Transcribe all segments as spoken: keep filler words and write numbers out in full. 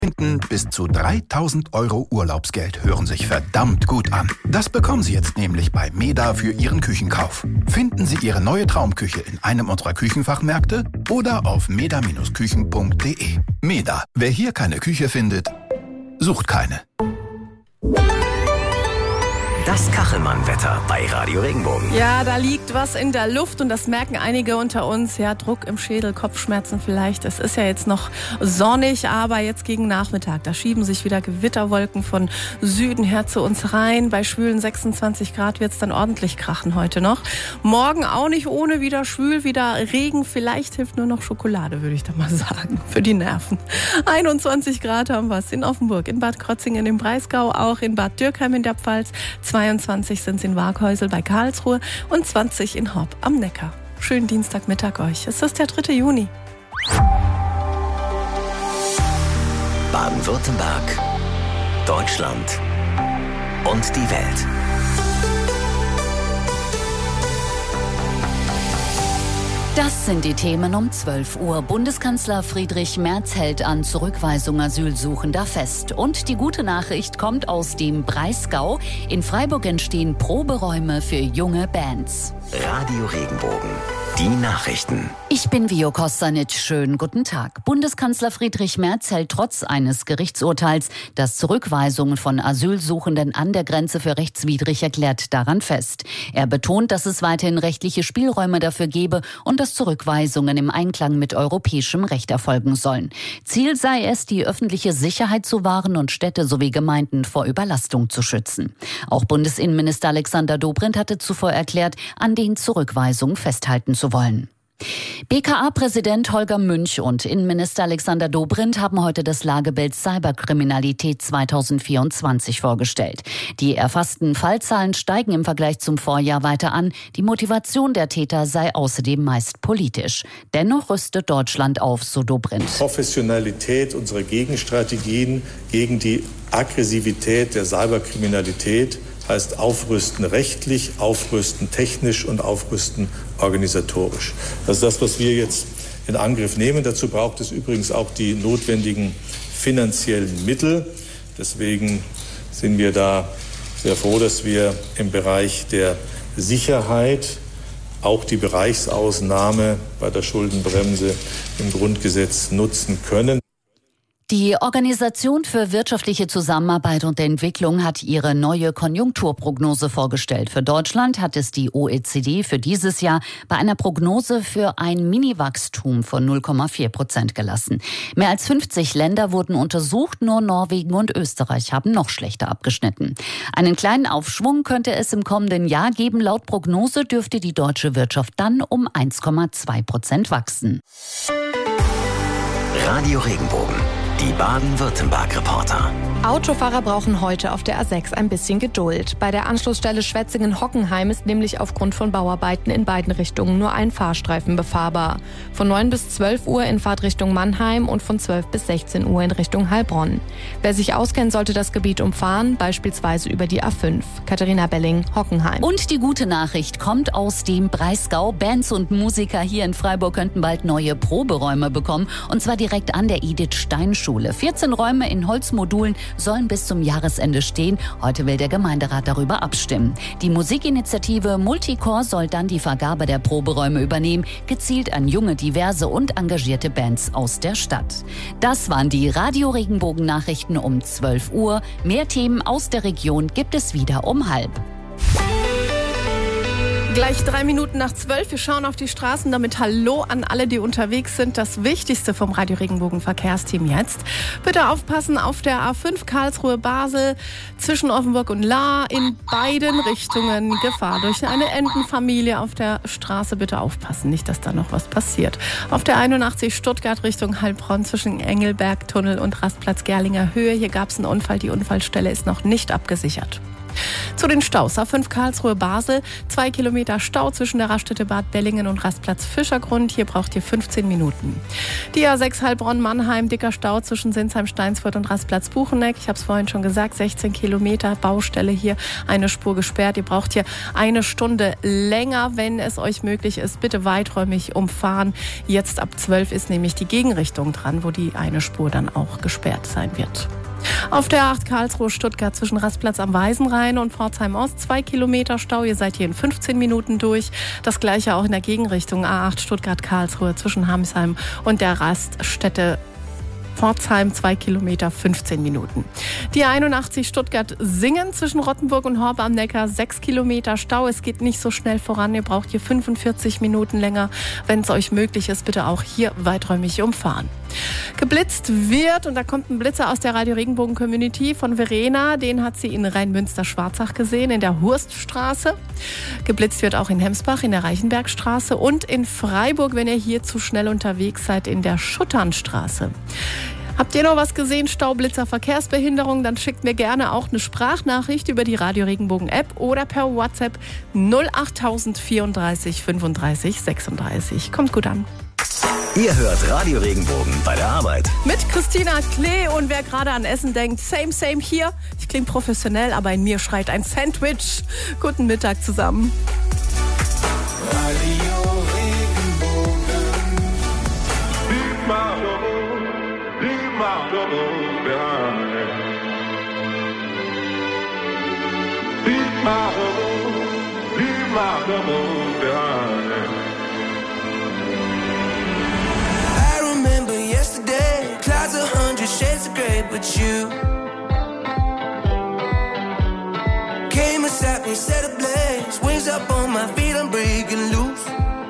Bis zu dreitausend Euro Urlaubsgeld hören sich verdammt gut an. Das bekommen Sie jetzt nämlich bei Meda für Ihren Küchenkauf. Finden Sie Ihre neue Traumküche in einem unserer Küchenfachmärkte oder auf meda Bindestrich küchen punkt de. Meda, wer hier keine Küche findet, sucht keine. Das Kachelmann-Wetter bei Radio Regenbogen. Ja, da liegt was in der Luft und das merken einige unter uns. Ja, Druck im Schädel, Kopfschmerzen vielleicht. Es ist ja jetzt noch sonnig, aber jetzt gegen Nachmittag, da schieben sich wieder Gewitterwolken von Süden her zu uns rein. Bei schwülen sechsundzwanzig Grad wird es dann ordentlich krachen heute noch. Morgen auch nicht ohne, wieder schwül, wieder Regen. Vielleicht hilft nur noch Schokolade, würde ich da mal sagen, für die Nerven. einundzwanzig Grad haben wir es in Offenburg, in Bad Krotzingen im Breisgau, auch in Bad Dürkheim in der Pfalz. zweiundzwanzig sind es in Waghäusel bei Karlsruhe und zwanzig in Horb am Neckar. Schönen Dienstagmittag euch. Es ist der dritte Juni. Baden-Württemberg, Deutschland und die Welt. Das sind die Themen um zwölf Uhr. Bundeskanzler Friedrich Merz hält an Zurückweisung Asylsuchender fest. Und die gute Nachricht kommt aus dem Breisgau. In Freiburg entstehen Proberäume für junge Bands. Radio Regenbogen. Die Nachrichten. Ich bin Vio Kostanic. Schönen guten Tag. Bundeskanzler Friedrich Merz hält trotz eines Gerichtsurteils, das Zurückweisungen von Asylsuchenden an der Grenze für rechtswidrig erklärt, daran fest. Er betont, dass es weiterhin rechtliche Spielräume dafür gebe und dass Zurückweisungen im Einklang mit europäischem Recht erfolgen sollen. Ziel sei es, die öffentliche Sicherheit zu wahren und Städte sowie Gemeinden vor Überlastung zu schützen. Auch Bundesinnenminister Alexander Dobrindt hatte zuvor erklärt, an den Zurückweisungen festhalten zu wollen. B K A-Präsident Holger Münch und Innenminister Alexander Dobrindt haben heute das Lagebild Cyberkriminalität zweitausendvierundzwanzig vorgestellt. Die erfassten Fallzahlen steigen im Vergleich zum Vorjahr weiter an. Die Motivation der Täter sei außerdem meist politisch. Dennoch rüstet Deutschland auf, so Dobrindt. Professionalität unserer Gegenstrategien gegen die Aggressivität der Cyberkriminalität heißt aufrüsten rechtlich, aufrüsten technisch und aufrüsten organisatorisch. Das ist das, was wir jetzt in Angriff nehmen. Dazu braucht es übrigens auch die notwendigen finanziellen Mittel. Deswegen sind wir da sehr froh, dass wir im Bereich der Sicherheit auch die Bereichsausnahme bei der Schuldenbremse im Grundgesetz nutzen können. Die Organisation für wirtschaftliche Zusammenarbeit und Entwicklung hat ihre neue Konjunkturprognose vorgestellt. Für Deutschland hat es die O E C D für dieses Jahr bei einer Prognose für ein Mini-Wachstum von null Komma vier Prozent gelassen. Mehr als fünfzig Länder wurden untersucht, nur Norwegen und Österreich haben noch schlechter abgeschnitten. Einen kleinen Aufschwung könnte es im kommenden Jahr geben. Laut Prognose dürfte die deutsche Wirtschaft dann um eins Komma zwei Prozent wachsen. Radio Regenbogen. Die Baden-Württemberg-Reporter. Autofahrer brauchen heute auf der A sechs ein bisschen Geduld. Bei der Anschlussstelle Schwetzingen-Hockenheim ist nämlich aufgrund von Bauarbeiten in beiden Richtungen nur ein Fahrstreifen befahrbar. Von neun bis zwölf Uhr in Fahrtrichtung Mannheim und von zwölf bis sechzehn Uhr in Richtung Heilbronn. Wer sich auskennt, sollte das Gebiet umfahren, beispielsweise über die A fünf. Katharina Belling, Hockenheim. Und die gute Nachricht kommt aus dem Breisgau. Bands und Musiker hier in Freiburg könnten bald neue Proberäume bekommen, und zwar direkt an der Edith-Stein-Schule. vierzehn Räume in Holzmodulen sollen bis zum Jahresende stehen. Heute will der Gemeinderat darüber abstimmen. Die Musikinitiative Multicore soll dann die Vergabe der Proberäume übernehmen, gezielt an junge, diverse und engagierte Bands aus der Stadt. Das waren die Radio Regenbogen Nachrichten um zwölf Uhr. Mehr Themen aus der Region gibt es wieder um halb. Gleich drei Minuten nach zwölf. Wir schauen auf die Straßen. Damit Hallo an alle, die unterwegs sind. Das Wichtigste vom Radio Regenbogen Verkehrsteam jetzt. Bitte aufpassen auf der A fünf Karlsruhe-Basel zwischen Offenburg und Lahr in beiden Richtungen. Gefahr durch eine Entenfamilie auf der Straße. Bitte aufpassen, nicht, dass da noch was passiert. Auf der einundachtzig Stuttgart Richtung Heilbronn zwischen Engelberg-Tunnel und Rastplatz Gerlinger Höhe. Hier gab es einen Unfall. Die Unfallstelle ist noch nicht abgesichert. Zu den Staus. A fünf Karlsruhe-Basel. Zwei Kilometer Stau zwischen der Raststätte Bad Bellingen und Rastplatz Fischergrund. Hier braucht ihr fünfzehn Minuten. Die A sechs Heilbronn-Mannheim. Dicker Stau zwischen Sinsheim-Steinsfurt und Rastplatz Bucheneck. Ich habe es vorhin schon gesagt. sechzehn Kilometer Baustelle hier. Eine Spur gesperrt. Ihr braucht hier eine Stunde länger, wenn es euch möglich ist. Bitte weiträumig umfahren. Jetzt ab zwölf ist nämlich die Gegenrichtung dran, wo die eine Spur dann auch gesperrt sein wird. Auf der A acht Karlsruhe-Stuttgart zwischen Rastplatz am Weisenrhein und Pforzheim-Ost zwei Kilometer Stau. Ihr seid hier in fünfzehn Minuten durch. Das gleiche auch in der Gegenrichtung A acht Stuttgart-Karlsruhe zwischen Hamsheim und der Raststätte Pforzheim, zwei Kilometer, fünfzehn Minuten. Die einundachtzig Stuttgart-Singen zwischen Rottenburg und Horb am Neckar, sechs Kilometer Stau. Es geht nicht so schnell voran. Ihr braucht hier fünfundvierzig Minuten länger. Wenn es euch möglich ist, bitte auch hier weiträumig umfahren. Geblitzt wird, und da kommt ein Blitzer aus der Radio Regenbogen Community von Verena. Den hat sie in Rheinmünster-Schwarzach gesehen, in der Hurststraße. Geblitzt wird auch in Hemsbach, in der Reichenbergstraße und in Freiburg, wenn ihr hier zu schnell unterwegs seid, in der Schutternstraße. Habt ihr noch was gesehen? Staublitzer, Verkehrsbehinderung? Dann schickt mir gerne auch eine Sprachnachricht über die Radio Regenbogen App oder per WhatsApp null achttausend vierunddreißig fünfunddreißig sechsunddreißig. Kommt gut an. Ihr hört Radio Regenbogen bei der Arbeit. Mit Christina Klee, und wer gerade an Essen denkt, same, same hier. Ich klinge professionell, aber in mir schreit ein Sandwich. Guten Mittag zusammen. Radio Regenbogen. Leave my trouble, leave my trouble behind. Leave my trouble, leave my trouble behind. Yesterday, clouds a hundred shades of grey, but you came and sat me, set ablaze, wings up on my feet, I'm breaking loose.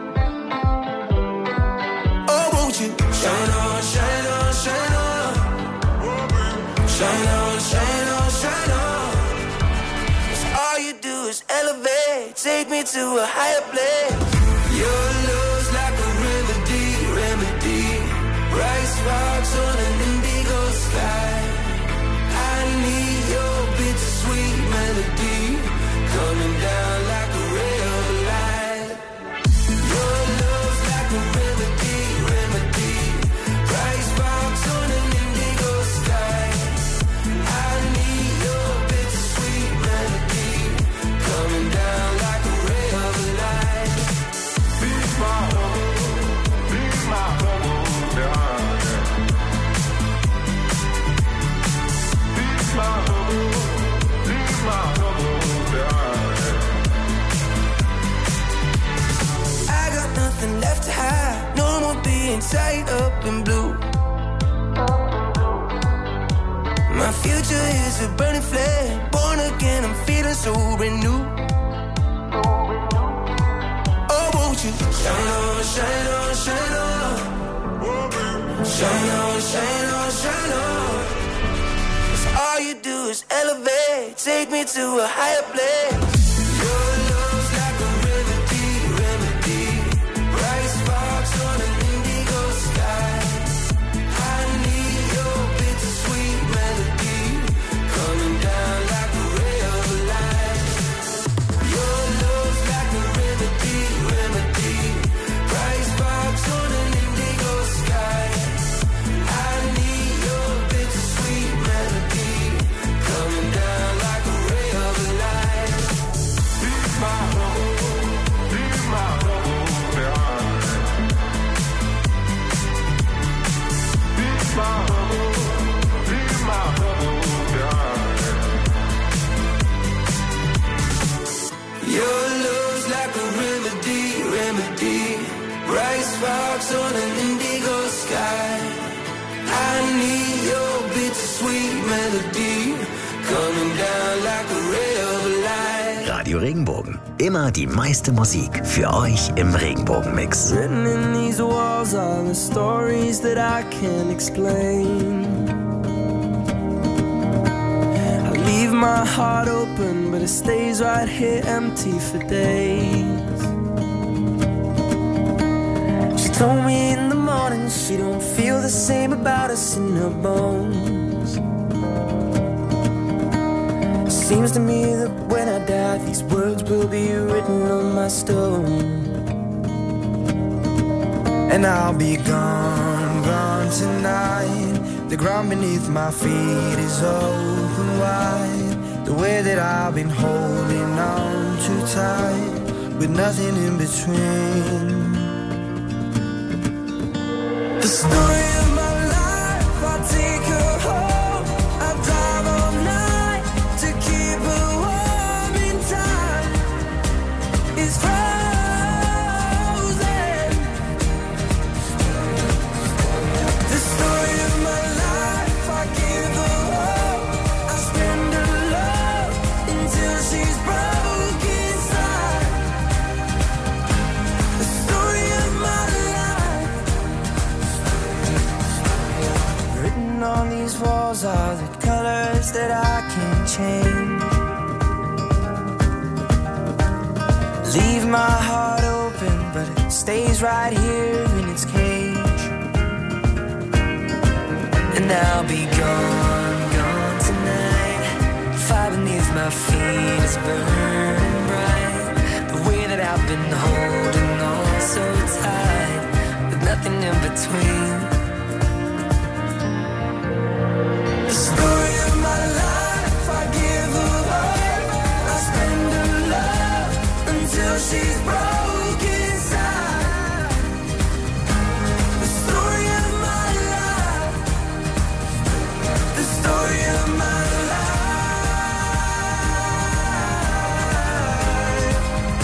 Oh, won't you shine on, shine on, shine on, shine on, shine on, shine on. 'Cause all you do is elevate, take me to a higher place. Your love's like a remedy, remedy. Bright sparks on an indigo sky. I need your bittersweet melody coming down like a ray of light. Your love's like a remedy, remedy. Bright sparks on an indigo sky. I need your bittersweet melody coming down like a ray of light. Leave my home, leave my home. I got nothing left to hide, no more being tied up in blue. My future is a burning flame, born again, I'm feeling so renewed. Oh, won't you shine on, shine on, shine on. Shine on, shine on, shine on. 'Cause all you do is elevate, take me to a higher place. Your love's like a remedy, remedy. Bright sparks on an indigo sky. I need your bittersweet melody coming down like a ray of light. Your love's like a remedy, remedy. Bright sparks on an indigo sky. I need your bittersweet melody coming down like a ray of light. Leave my trouble, leave my trouble behind. Leave my trouble, leave my trouble behind. Your love's like a remedy, remedy. Bright sparks on an indigo sky. I need your bittersweet melody coming down like a ray of light. Radio Regenbogen. Immer die meiste Musik für euch im Regenbogen-Mix. Written in these walls are the stories that I can't explain. I leave my heart open, but it stays right here empty for days. She told me in the morning she don't feel the same about us in her bones. Seems to me that when I die, these words will be written on my stone. And I'll be gone, gone tonight. The ground beneath my feet is open wide. The way that I've been holding on too tight, with nothing in between. The story of my life, I take her home. I drive all night to keep her warm in time. It's frozen. The story of my life, I give her hope. I spend her love until she's broke inside. The story of my life, written on these walls are the colors that I can't change. Leave my heart open, but it stays right here in its cage. And I'll be gone, gone tonight. Fire beneath my feet is burning bright. The way that I've been holding on so tight, with nothing in between. The story of my life, I give her hope. I spend her love until she's broke inside. The story of my life, the story of my life,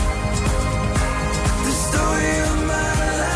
the story of my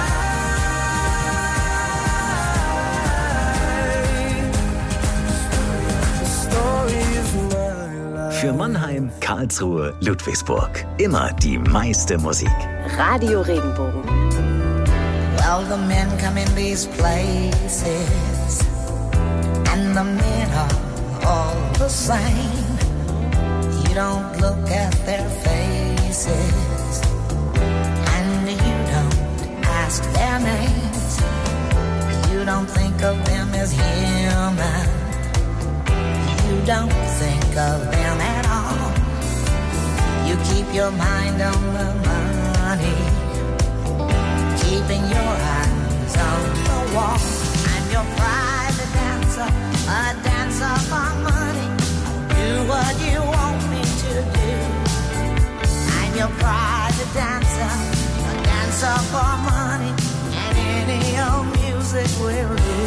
life, the story of my life. Für Mannheim, Karlsruhe, Ludwigsburg. Immer die meiste Musik. Radio Regenbogen. Well, the men come in these places, and the men are all the same. You don't look at their faces, and you don't ask their names. You don't think of them as human. You don't think of them at all. You keep your mind on the money, keeping your eyes on the wall. I'm your private dancer, a dancer for money. Do what you want me to do. I'm your private dancer, a dancer for money, and any old music will do.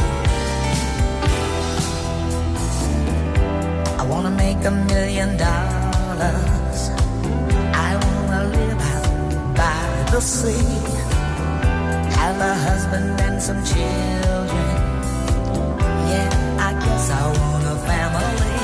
I wanna make a million dollars. I wanna live out by the sea, have a husband and some children. Yeah, I guess I want a family.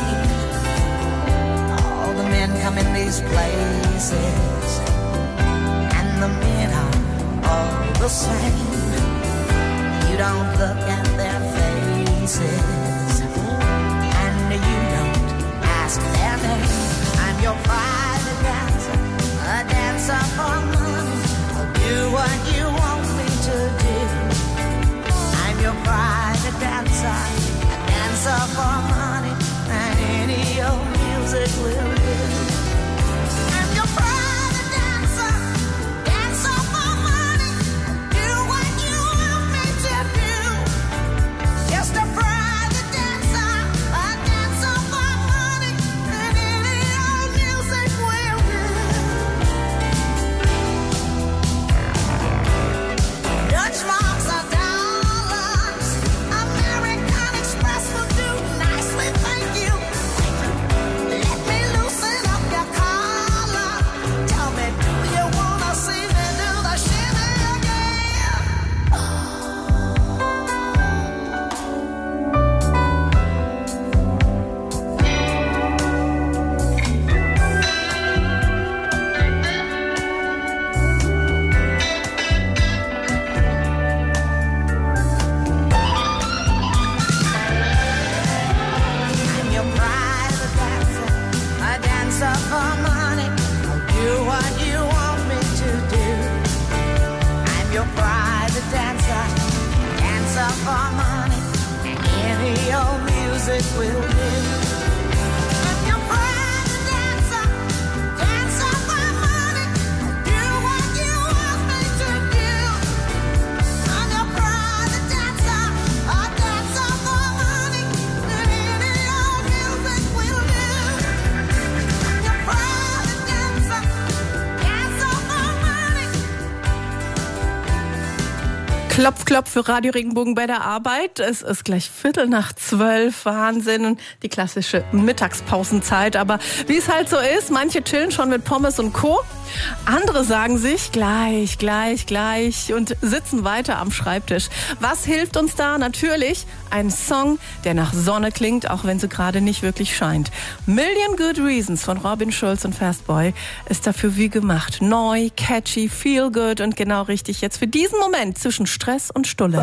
All the men come in these places, and the men are all the same. You don't look at their faces, and you don't ask their name. I'm your private dancer, a dancer for money. I'll do what you want me to do. I'm your private dancer, a dancer for money, and any old music will do. I'm your private dancer, dancer for money. Do what you want me to do. Just a private dancer, a dancer for money, and any old music will do. Dutch marks are dollars, American Express will do nicely, thank you. Let me loosen up your collar. Tell me, do you wanna see me do the shimmy again? I'm your private dancer, a dancer for money. I'll do what you want me to do. I'm your private dancer, dancer for money, and any old music will do. I'm your private Klopf, klopf für Radio Regenbogen bei der Arbeit. Es ist gleich Viertel nach zwölf. Wahnsinn. Und die klassische Mittagspausenzeit. Aber wie es halt so ist, manche chillen schon mit Pommes und Co. Andere sagen sich gleich, gleich, gleich und sitzen weiter am Schreibtisch. Was hilft uns da? Natürlich ein Song, der nach Sonne klingt, auch wenn sie gerade nicht wirklich scheint. Million Good Reasons von Robin Schulz und Fastboy ist dafür wie gemacht. Neu, catchy, feel good und genau richtig jetzt für diesen Moment zwischen Stress und Stulle.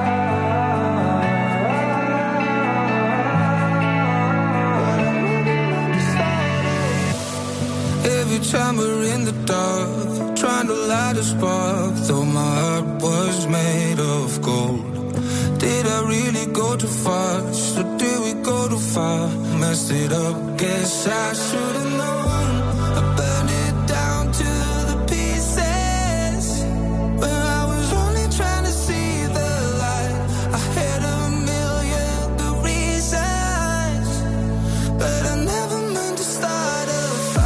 Every time we're in the dark, trying to light a spark, though my heart was made of gold. Did I really go too fast, or did we go too far? Messed it up, guess I should've known. I burned it down to the pieces, when I was only trying to see the light. I had a million good reasons, but I never meant to start a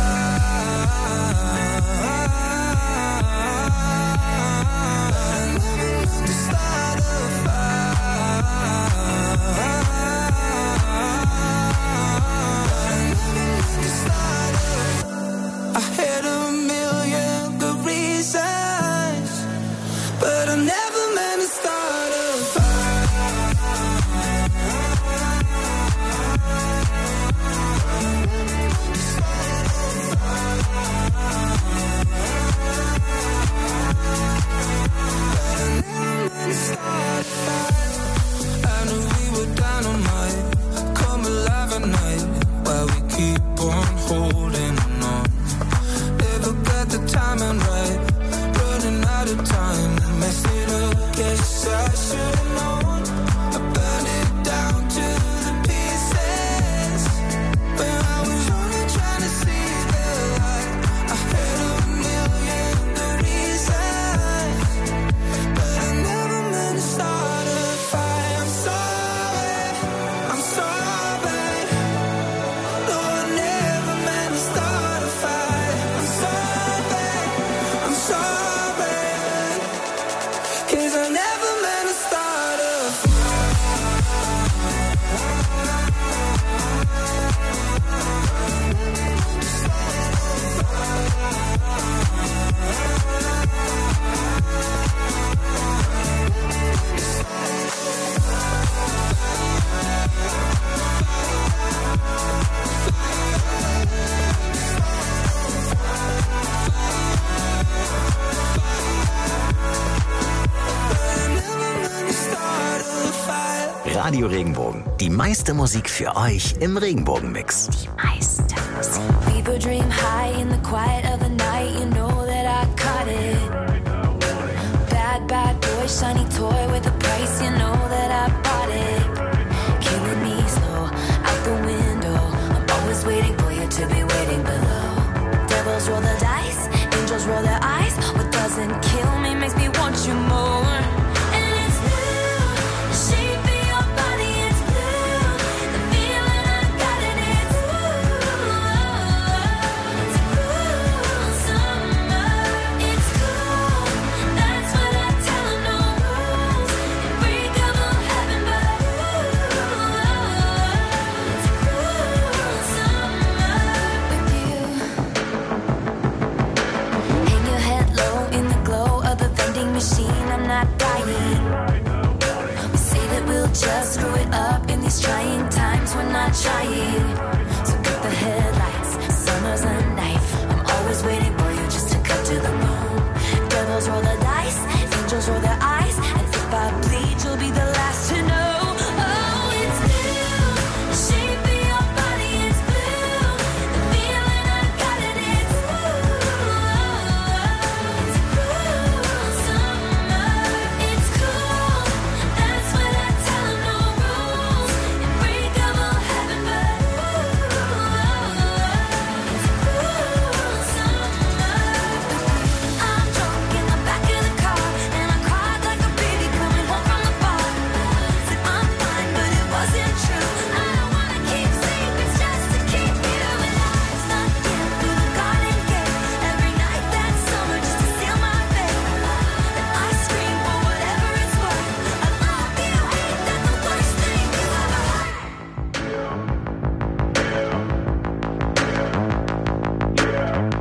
Radio Regenbogen. Die meiste Musik für euch im Regenbogen-Mix. Die meiste Musik. People dream high in the quiet of the night. You know that I caught it. Bad, bad boy, shiny toy with a price. You know that I bought it. Killing me slow, out the window. I'm always waiting for you to be waiting below. Devils roll the dice, angels roll their eyes. What doesn't kill me makes me want you more. Come on.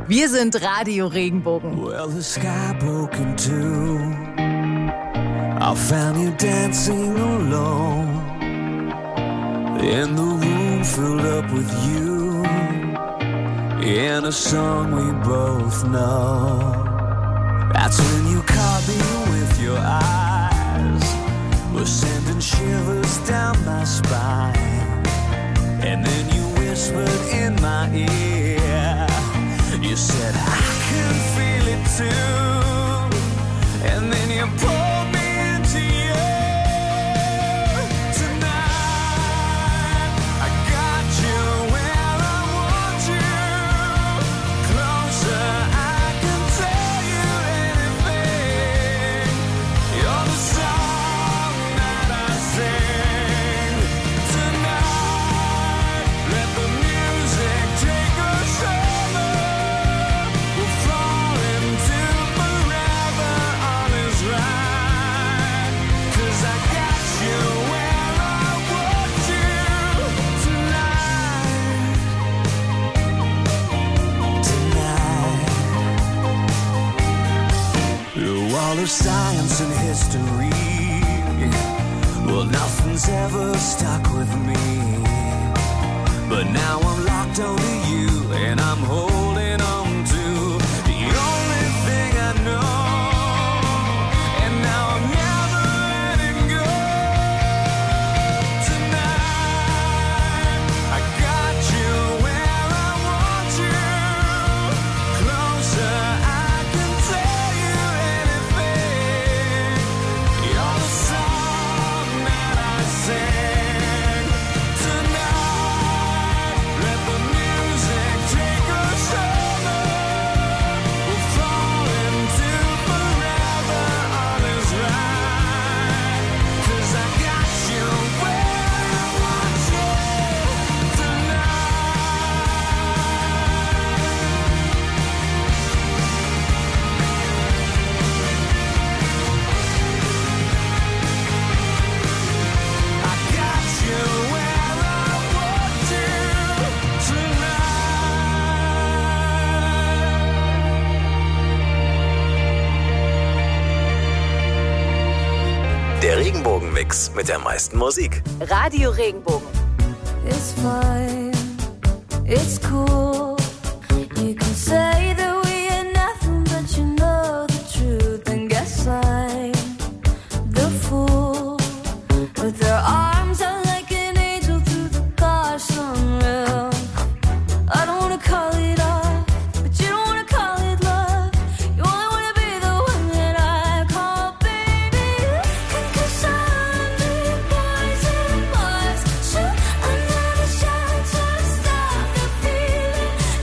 Wir sind Radio Regenbogen. Well, the sky broke in two. I found you dancing alone. And the room filled up with you. And a song we both know. That's when you caught me with your eyes. We're sending shivers down my spine. And then you whispered in my ear. You said, I can feel it too. And then you pulled me into you. Tonight, I got you where I want you. Closer, I can tell you anything. You're the song that I sing. Tonight, let the music take us over. We'll fall into forever, all is right. 'Cause I got you where I want you tonight. Tonight. Through all of science and history, well, nothing's ever stuck with me. But now I'm locked onto you, and I'm holding on to the only thing I know. And now I'm never letting go. Tonight, I got you where I want you. Closer, I can tell you anything. You're the song that I sing. Tonight, let the music take us over. We'll fall into forever, all is right. 'Cause I got you where I want you tonight. I got you where I want you tonight. Der Regenbogenmix mit der meisten Musik. Radio Regenbogen. It's fine, it's cool. You can say that we ain't nothing, but you know the truth. And guess I'm the fool with their arms out like an angel through the car sunroof. I don't wanna call it off, but you don't wanna call it love. You only wanna be the one that I call baby. Can kiss a hundred boys and boys. Shoot another shot to stop the feeling.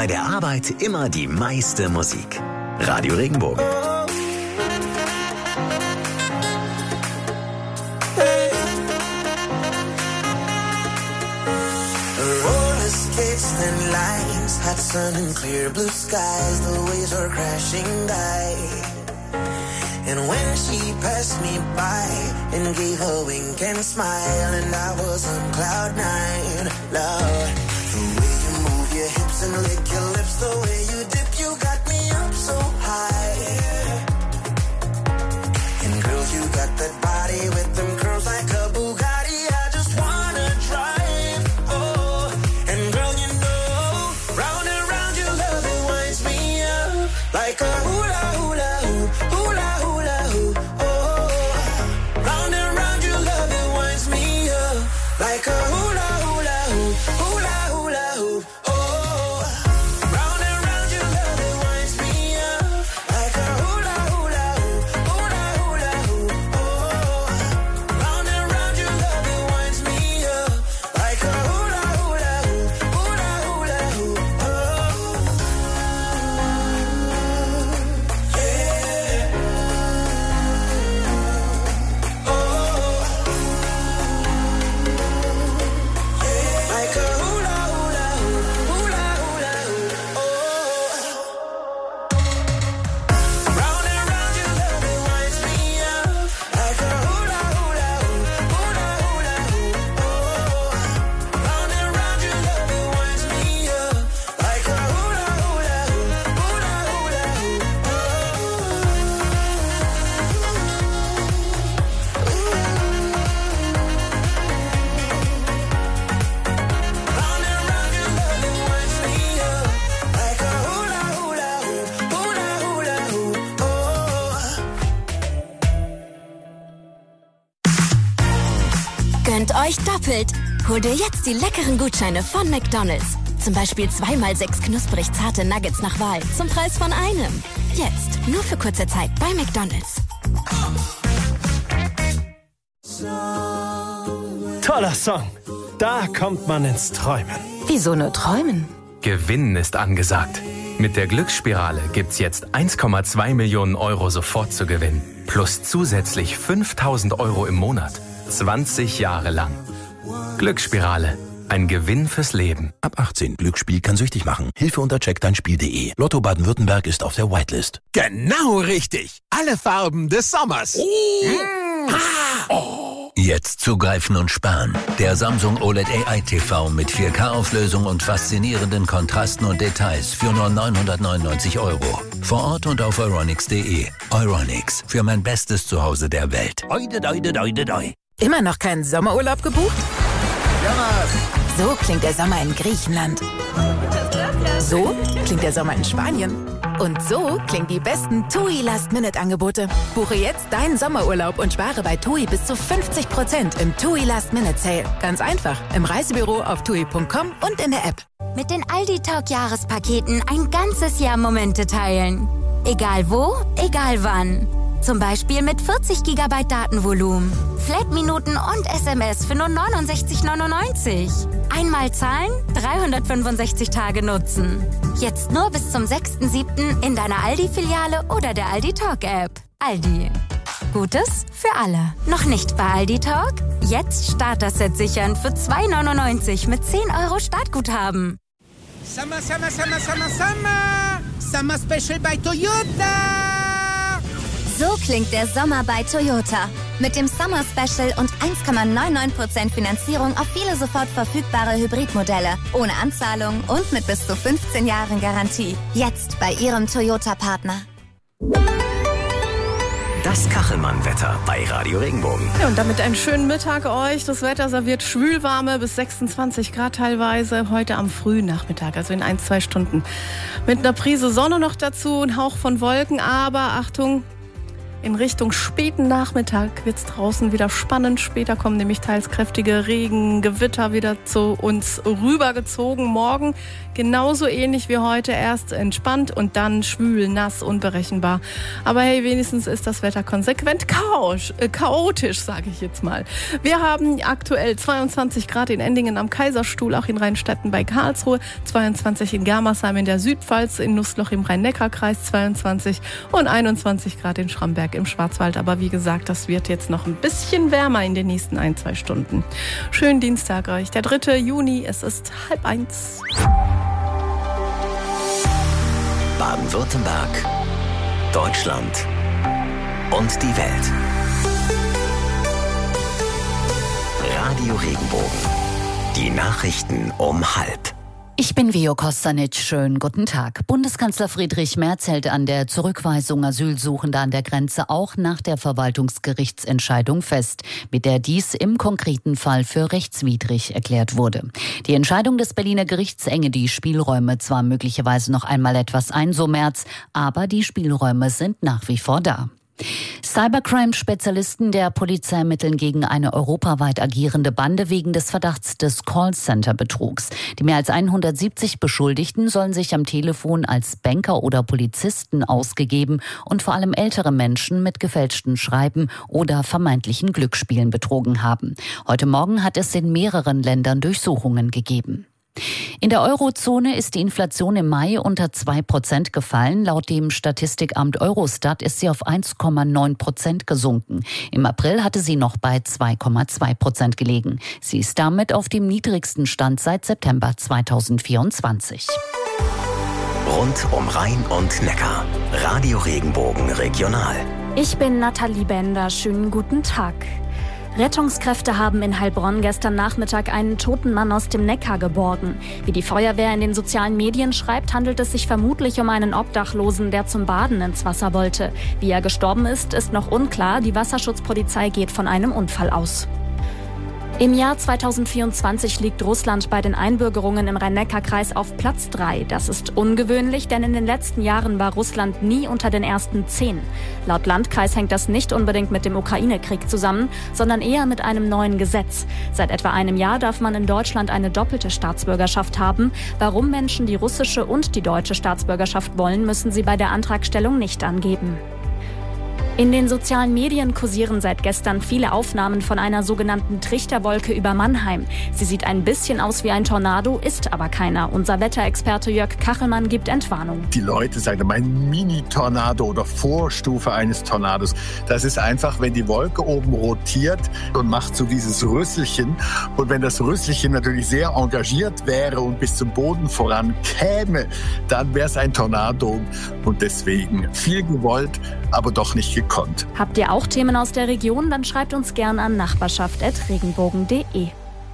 Bei der Arbeit immer die meiste Musik. Radio Regenbogen. Thin lines had sun and clear blue skies. The waves were crashing by. And when she passed me by and gave a wink and smile, and I was on cloud nine, Lord, the way you move your hips and lick your lips, the way you dip, you got me up so high. And girl, you got that body with them curls like a Bugatti. I just wanna drive. Oh, and girl, you know, round and round your love, it winds me up like a hula hula hoop, hula hula hoop. Oh, round and round your love, it winds me up like a hula hula hoop, hula hula hoop. Oh, round and round your love, it winds me up like a hula hula hoop, hula hula hoop. Oh, round and round your love, it winds me up like a hula hula hoop, hula hula hoop. Oh, yeah. Oh, like a hula hula hoop, hula hula hoop. Oh, round and round your love, it winds me up like a hula hula hoop, hula hula hoop. Oh, round and round your love, it winds me up like a hula hula hoop, hula hula hoop. Round and round your love, it winds me up like a hula hula hoop, hula hula hoop. Oh. Gönnt euch doppelt. Hol dir jetzt die leckeren Gutscheine von McDonald's. Zum Beispiel zweimal sechs knusprig zarte Nuggets nach Wahl zum Preis von einem. Jetzt, nur für kurze Zeit bei McDonald's. Toller Song. Da kommt man ins Träumen. Wieso nur träumen? Gewinnen ist angesagt. Mit der Glücksspirale gibt's jetzt eins Komma zwei Millionen Euro sofort zu gewinnen. Plus zusätzlich fünftausend Euro im Monat. zwanzig Jahre lang. Glücksspirale. Ein Gewinn fürs Leben. Ab achtzehn. Glücksspiel kann süchtig machen. Hilfe unter check dein spiel punkt de. Lotto Baden-Württemberg ist auf der Whitelist. Genau richtig. Alle Farben des Sommers. Oh. Jetzt zugreifen und sparen. Der Samsung O L E D A I T V mit vier K-Auflösung und faszinierenden Kontrasten und Details für nur neunhundertneunundneunzig Euro. Vor Ort und auf euronics punkt de. Euronics, für mein bestes Zuhause der Welt. Oide, oide, oide, oide. Immer noch keinen Sommerurlaub gebucht? So klingt der Sommer in Griechenland. So klingt der Sommer in Spanien. Und so klingen die besten TUI Last-Minute-Angebote. Buche jetzt deinen Sommerurlaub und spare bei TUI bis zu fünfzig Prozent im TUI Last-Minute-Sale. Ganz einfach, im Reisebüro auf tui punkt com und in der App. Mit den Aldi Talk Jahrespaketen ein ganzes Jahr Momente teilen. Egal wo, egal wann. Zum Beispiel mit vierzig Gigabyte Datenvolumen, Flat-Minuten und S M S für nur neunundsechzig neunundneunzig. Einmal zahlen, dreihundertfünfundsechzig Tage nutzen. Jetzt nur bis zum sechsten siebten in deiner Aldi-Filiale oder der Aldi Talk App. Aldi. Gutes für alle. Noch nicht bei Aldi Talk? Jetzt Starter-Set sichern für zwei neunundneunzig mit zehn Euro Startguthaben. Summer, Summer, Summer, Summer, Summer! Summer Special bei Toyota! So klingt der Sommer bei Toyota. Mit dem Summer Special und eins Komma neunundneunzig Prozent Finanzierung auf viele sofort verfügbare Hybridmodelle. Ohne Anzahlung und mit bis zu fünfzehn Jahren Garantie. Jetzt bei Ihrem Toyota-Partner. Das Kachelmann-Wetter bei Radio Regenbogen. Ja, und damit einen schönen Mittag euch. Das Wetter serviert schwülwarme bis sechsundzwanzig Grad teilweise. Heute am frühen Nachmittag, also in ein, zwei Stunden. Mit einer Prise Sonne noch dazu, ein Hauch von Wolken. Aber Achtung, In Richtung späten Nachmittag wird es draußen wieder spannend. Später kommen nämlich teils kräftige Regen, Gewitter wieder zu uns rübergezogen. Morgen genauso ähnlich wie heute, erst entspannt und dann schwül, nass, unberechenbar. Aber hey, wenigstens ist das Wetter konsequent chaotisch, äh, chaotisch, sage ich jetzt mal. Wir haben aktuell zweiundzwanzig Grad in Endingen am Kaiserstuhl, auch in Rheinstetten bei Karlsruhe, zweiundzwanzig in Germersheim in der Südpfalz, in Nussloch im Rhein-Neckar-Kreis zweiundzwanzig und einundzwanzig Grad in Schramberg im Schwarzwald. Aber wie gesagt, das wird jetzt noch ein bisschen wärmer in den nächsten ein, zwei Stunden. Schönen Dienstag euch, der dritte Juni, es ist halb eins. Baden-Württemberg, Deutschland und die Welt. Radio Regenbogen. Die Nachrichten um halb. Ich bin Vio Kostanic. Schönen guten Tag. Bundeskanzler Friedrich Merz hält an der Zurückweisung Asylsuchender an der Grenze auch nach der Verwaltungsgerichtsentscheidung fest, mit der dies im konkreten Fall für rechtswidrig erklärt wurde. Die Entscheidung des Berliner Gerichts enge die Spielräume zwar möglicherweise noch einmal etwas ein, so Merz, aber die Spielräume sind nach wie vor da. Cybercrime-Spezialisten der Polizei ermitteln gegen eine europaweit agierende Bande wegen des Verdachts des Callcenter-Betrugs. Die mehr als hundertsiebzig Beschuldigten sollen sich am Telefon als Banker oder Polizisten ausgegeben und vor allem ältere Menschen mit gefälschten Schreiben oder vermeintlichen Glücksspielen betrogen haben. Heute Morgen hat es in mehreren Ländern Durchsuchungen gegeben. In der Eurozone ist die Inflation im Mai unter zwei Prozent gefallen. Laut dem Statistikamt Eurostat ist sie auf eins Komma neun Prozent gesunken. Im April hatte sie noch bei zwei Komma zwei Prozent gelegen. Sie ist damit auf dem niedrigsten Stand seit September zweitausendvierundzwanzig. Rund um Rhein und Neckar. Radio Regenbogen Regional. Ich bin Nathalie Bender. Schönen guten Tag. Rettungskräfte haben in Heilbronn gestern Nachmittag einen toten Mann aus dem Neckar geborgen. Wie die Feuerwehr in den sozialen Medien schreibt, handelt es sich vermutlich um einen Obdachlosen, der zum Baden ins Wasser wollte. Wie er gestorben ist, ist noch unklar. Die Wasserschutzpolizei geht von einem Unfall aus. Im Jahr zweitausendvierundzwanzig liegt Russland bei den Einbürgerungen im Rhein-Neckar-Kreis auf Platz drei. Das ist ungewöhnlich, denn in den letzten Jahren war Russland nie unter den ersten zehn. Laut Landkreis hängt das nicht unbedingt mit dem Ukraine-Krieg zusammen, sondern eher mit einem neuen Gesetz. Seit etwa einem Jahr darf man in Deutschland eine doppelte Staatsbürgerschaft haben. Warum Menschen die russische und die deutsche Staatsbürgerschaft wollen, müssen sie bei der Antragstellung nicht angeben. In den sozialen Medien kursieren seit gestern viele Aufnahmen von einer sogenannten Trichterwolke über Mannheim. Sie sieht ein bisschen aus wie ein Tornado, ist aber keiner. Unser Wetterexperte Jörg Kachelmann gibt Entwarnung. Die Leute sagen, ein Mini-Tornado oder Vorstufe eines Tornados. Das ist einfach, wenn die Wolke oben rotiert und macht so dieses Rüsselchen. Und wenn das Rüsselchen natürlich sehr engagiert wäre und bis zum Boden voran käme, dann wäre es ein Tornado. Und deswegen viel gewollt, aber doch nicht gekonnt. Habt ihr auch Themen aus der Region? Dann schreibt uns gern an nachbarschaft at regenbogen punkt de.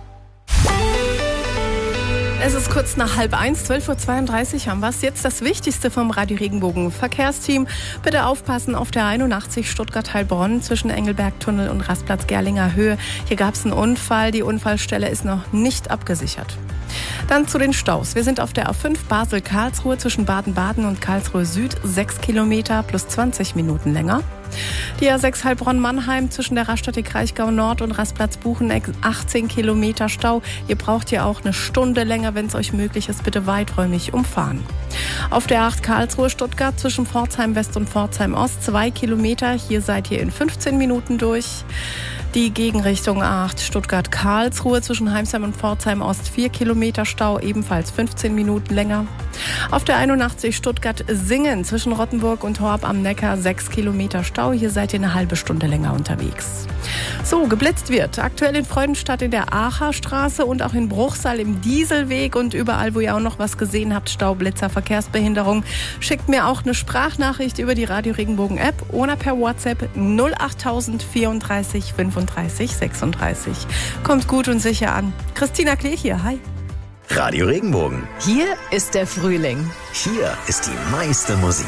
Es ist kurz nach halb eins, zwölf Uhr zweiunddreißig haben wir es. Jetzt das Wichtigste vom Radio Regenbogen Verkehrsteam. Bitte aufpassen auf der einundachtzig Stuttgart-Heilbronn zwischen Engelberg-Tunnel und Rastplatz Gerlinger Höhe. Hier gab es einen Unfall. Die Unfallstelle ist noch nicht abgesichert. Dann zu den Staus. Wir sind auf der A fünf Basel-Karlsruhe zwischen Baden-Baden und Karlsruhe Süd. sechs Kilometer plus zwanzig Minuten länger. Die A sechs Heilbronn-Mannheim zwischen der Raststätte Kraichgau Nord und Rastplatz Bucheneck achtzehn Kilometer Stau. Ihr braucht ja auch eine Stunde länger, wenn es euch möglich ist, bitte weiträumig umfahren. Auf der acht Karlsruhe-Stuttgart zwischen Pforzheim West und Pforzheim Ost zwei Kilometer. Hier seid ihr in fünfzehn Minuten durch. Die Gegenrichtung A acht Stuttgart-Karlsruhe zwischen Heimsheim und Pforzheim Ost vier Kilometer Stau, ebenfalls fünfzehn Minuten länger. Auf der einundachtzig Stuttgart-Singen zwischen Rottenburg und Horb am Neckar sechs Kilometer Stau. Hier seid ihr eine halbe Stunde länger unterwegs. So, geblitzt wird. Aktuell in Freudenstadt in der Aacherstraße und auch in Bruchsal im Dieselweg und überall, wo ihr auch noch was gesehen habt, Staublitzer, Verkehrsbehinderung. Schickt mir auch eine Sprachnachricht über die Radio Regenbogen App oder per WhatsApp null achttausend vierunddreißig fünfunddreißig sechsunddreißig. Kommt gut und sicher an. Christina Klee hier, hi. Radio Regenbogen. Hier ist der Frühling. Hier ist die meiste Musik.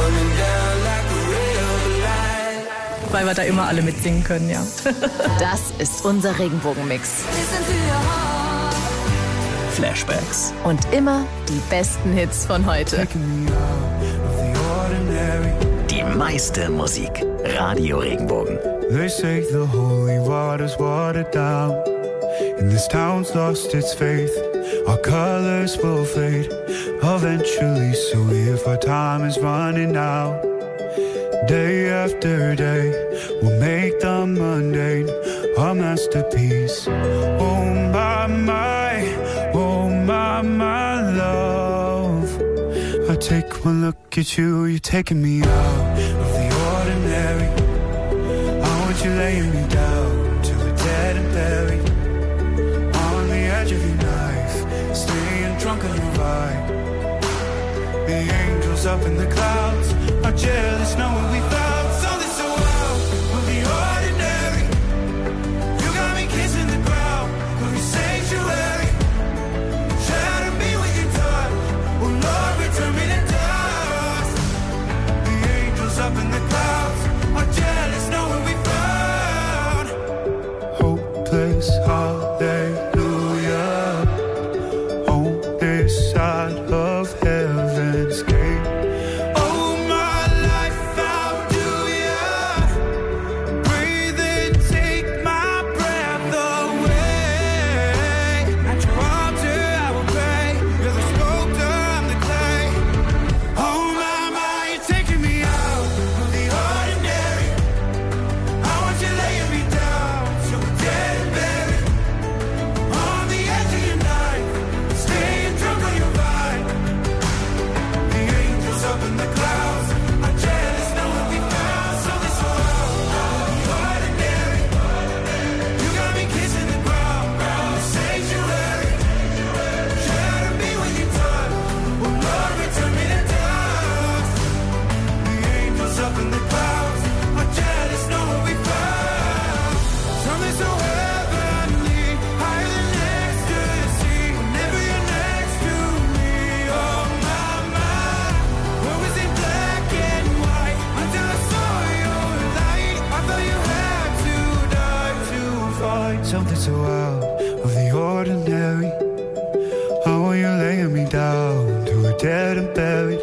Weil wir da immer alle mitsingen können, ja. Das ist unser Regenbogenmix. Flashbacks. Und immer die besten Hits von heute. Die meiste Musik. Radio Regenbogen. They say the holy water's watered down, and this town's lost its faith. Our colors will fade eventually, so if our time is running out, day after day, we'll make the mundane a masterpiece. Oh my, my, oh my, my love. I take one look at you, you're taking me out of the ordinary. I want you laying me down till we're dead and buried, on the edge of your knife, staying drunk on your vibe. The angels up in the clouds are jealous knowing we found something so wild of the ordinary. You got me kissing the ground of your sanctuary, shadow me with your touch. Oh Lord, return me to dust. The angels up in the clouds are jealous knowing we found hopeless hallelujah on this side of heaven's gate. Oh my life, how do ya breathe and take my breath away? At your altar I will pray. You're the sculptor, I'm the clay. Oh my, my, you're taking me out of the ordinary. I want you laying me down so we're dead and buried, on the edge of your knife, staying drunk on your vine. The angels up in the clouds are jealous knowing we found something so out of the ordinary. You got me kissing the ground, the sanctuary, shadow me when you touch. Oh Lord, return me to dust. The angels up in the clouds are jealous knowing we found something so heavenly, higher than ecstasy. Whenever you're next to me, oh my, my. What was it black and white until I saw your light? I thought you had to die to find something so out of the ordinary. How are you laying me down till we're dead and buried,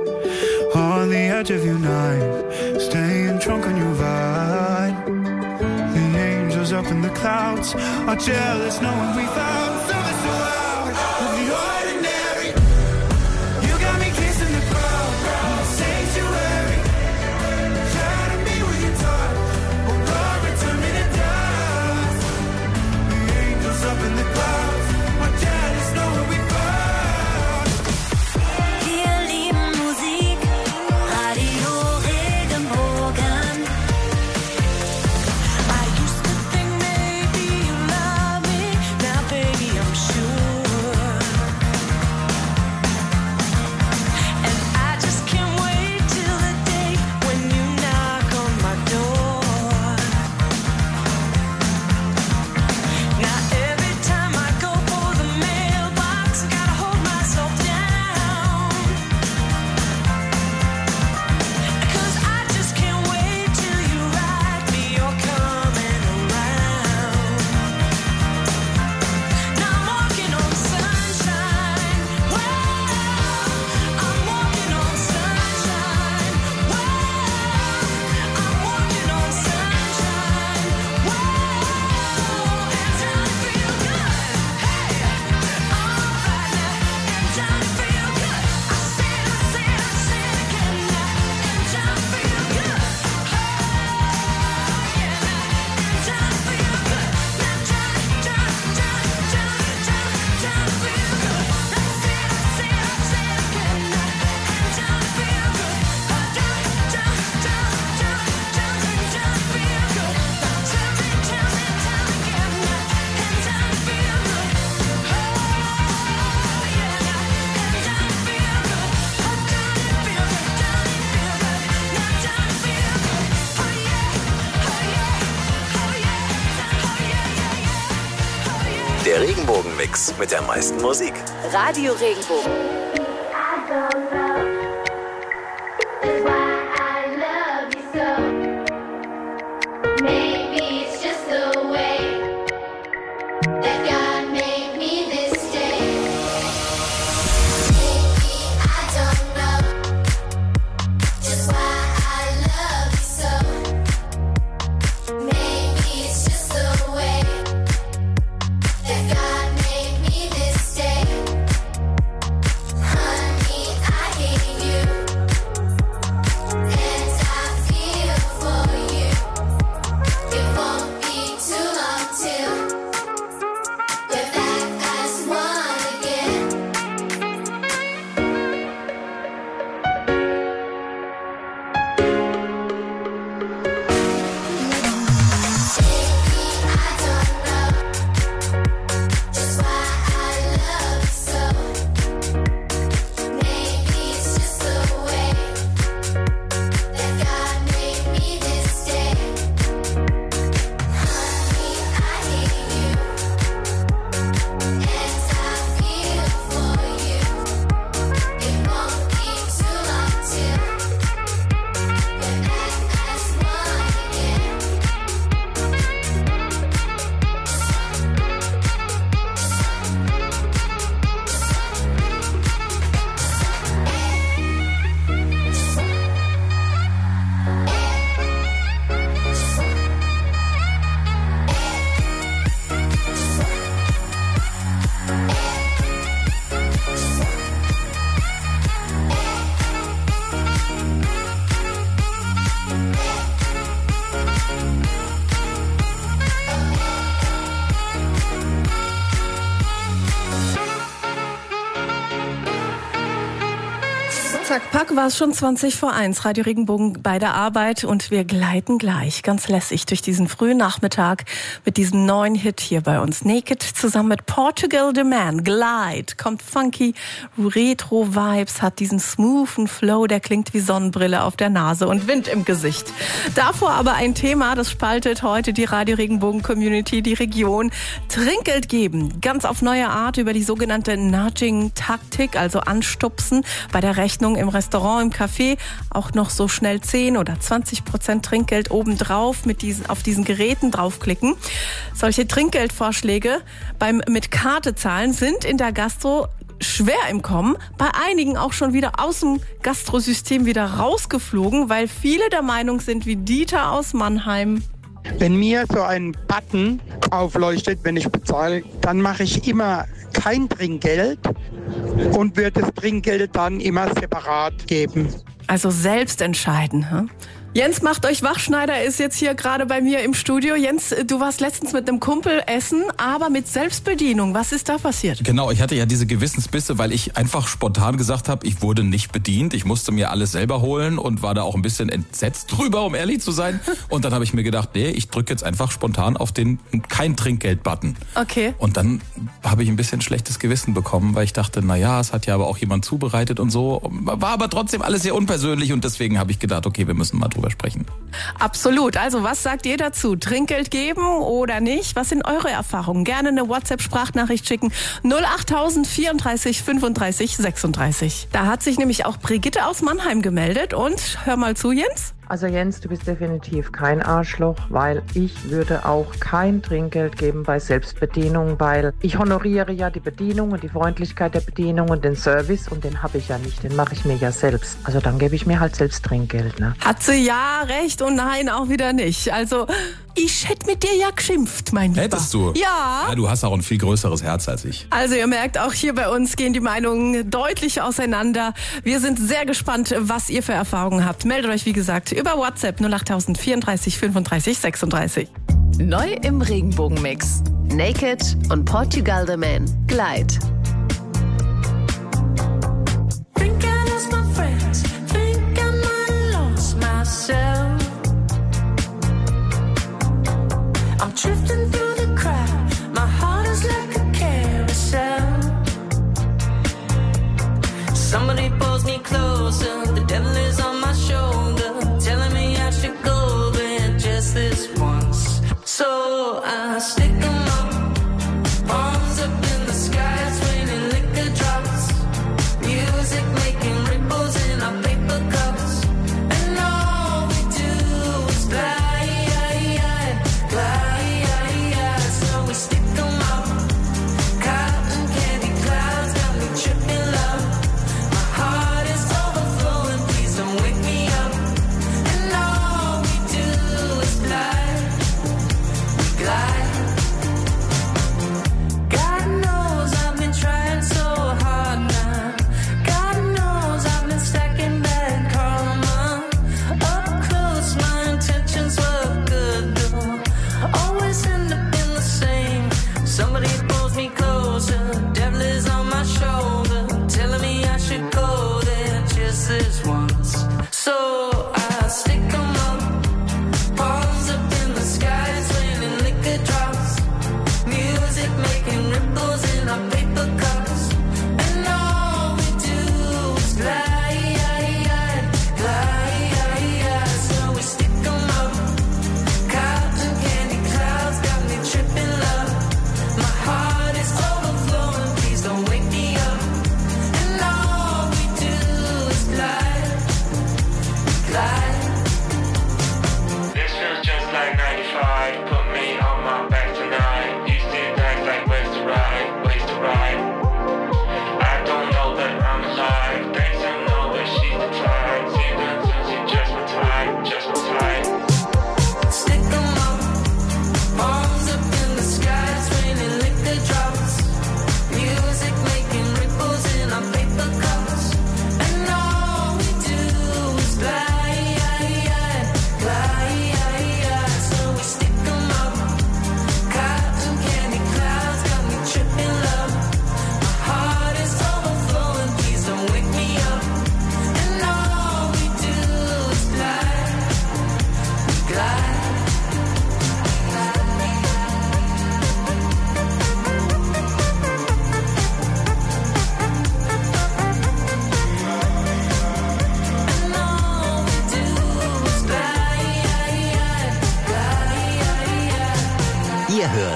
on the edge of your knife, staying drunk on your vine. The angels up in the clouds are jealous knowing we found something so out of the ordinary. You got me kissing the ground, the sanctuary, shadow me with your touch. Oh Lord, return me to dust. The angels up in the clouds are jealous knowing we found. Wir lieben Musik, Radio Regenbogen. I used to think maybe you love me, now baby I'm sure. And I just can't wait till the day when you knock on my door. Now every time I go for the mailbox, I gotta hold myself down, 'cause I just can't wait till you write me you're coming around. Now I'm walking on sunshine, well, I'm walking on sunshine, well, I'm walking on sunshine, well, and time to feel good, hey, alright now, and time to feel good. I said, I said, I said again now, and time to feel good, oh yeah now, and time to feel good. Now time, time, time, time, time, time to feel good. I said, I said, I said again now, and time to feel good. Oh time, time, time, time, time, time to feel good. Tell me, tell me, tell me again now, and time to feel good. Oh yeah now, and time to feel good. Oh time to feel good, time to feel good. Now time to feel good. Oh yeah, oh yeah, oh yeah, oh yeah, yeah, yeah, oh yeah. Der Regenbogen-Mix mit der meisten Musik. Radio Regenbogen. Maybe it's just the way that God made me this day. Maybe I don't know just why I love Zack, pack, war es schon zwanzig vor eins. Radio Regenbogen bei der Arbeit und wir gleiten gleich ganz lässig durch diesen frühen Nachmittag mit diesem neuen Hit hier bei uns. Naked zusammen mit Portugal The Man. Glide, kommt funky, Retro-Vibes, hat diesen smoothen Flow, der klingt wie Sonnenbrille auf der Nase und Wind im Gesicht. Davor aber ein Thema, das spaltet heute die Radio Regenbogen Community, die Region. Trinkgeld geben, ganz auf neue Art über die sogenannte Nudging-Taktik, also anstupsen bei der Rechnung im Restaurant, im Café, auch noch so schnell zehn oder zwanzig Prozent Trinkgeld obendrauf mit diesen, auf diesen Geräten draufklicken. Solche Trinkgeldvorschläge beim mit Karte zahlen sind in der Gastro schwer im Kommen, bei einigen auch schon wieder aus dem Gastrosystem wieder rausgeflogen, weil viele der Meinung sind wie Dieter aus Mannheim. Wenn mir so ein Button aufleuchtet, wenn ich bezahle, dann mache ich immer kein Trinkgeld und würde das Trinkgeld dann immer separat geben. Also selbst entscheiden, hm? Jens macht euch wach, Schneider ist jetzt hier gerade bei mir im Studio. Jens, du warst letztens mit einem Kumpel essen, aber mit Selbstbedienung. Was ist da passiert? Genau, ich hatte ja diese Gewissensbisse, weil ich einfach spontan gesagt habe, ich wurde nicht bedient. Ich musste mir alles selber holen und war da auch ein bisschen entsetzt drüber, um ehrlich zu sein. Und dann habe ich mir gedacht, nee, ich drücke jetzt einfach spontan auf den Kein-Trinkgeld-Button. Okay. Und dann habe ich ein bisschen schlechtes Gewissen bekommen, weil ich dachte, na ja, es hat ja aber auch jemand zubereitet und so. War aber trotzdem alles sehr unpersönlich und deswegen habe ich gedacht, okay, wir müssen mal drüber sprechen. Absolut. Also was sagt ihr dazu? Trinkgeld geben oder nicht? Was sind eure Erfahrungen? Gerne eine WhatsApp-Sprachnachricht schicken. null acht vierunddreißig fünfunddreißig sechsunddreißig. Da hat sich nämlich auch Brigitte aus Mannheim gemeldet. Und hör mal zu, Jens. Also Jens, du bist definitiv kein Arschloch, weil ich würde auch kein Trinkgeld geben bei Selbstbedienung, weil ich honoriere ja die Bedienung und die Freundlichkeit der Bedienung und den Service und den habe ich ja nicht, den mache ich mir ja selbst. Also dann gebe ich mir halt selbst Trinkgeld, ne? Hat sie ja recht und nein auch wieder nicht. Also ich hätte mit dir ja geschimpft, mein Lieber. Hättest du? Ja. Ja, du hast auch ein viel größeres Herz als ich. Also ihr merkt, auch hier bei uns gehen die Meinungen deutlich auseinander. Wir sind sehr gespannt, was ihr für Erfahrungen habt. Meldet euch, wie gesagt, über WhatsApp null acht vierunddreißig fünfunddreißig sechsunddreißig. Neu im Regenbogenmix. Naked und Portugal The Man. Glide. I'm drifting through the crowd. My heart is like a carousel. Somebody pulls me closer. The devil is on my shoulder, telling me I should go there just this once. So I stick 'em up, arms up in the sky, it's raining liquor drops. Music making ripples in our paper cups, and all we do is glide. Cotton candy clouds got me tripping love. My heart is overflowing.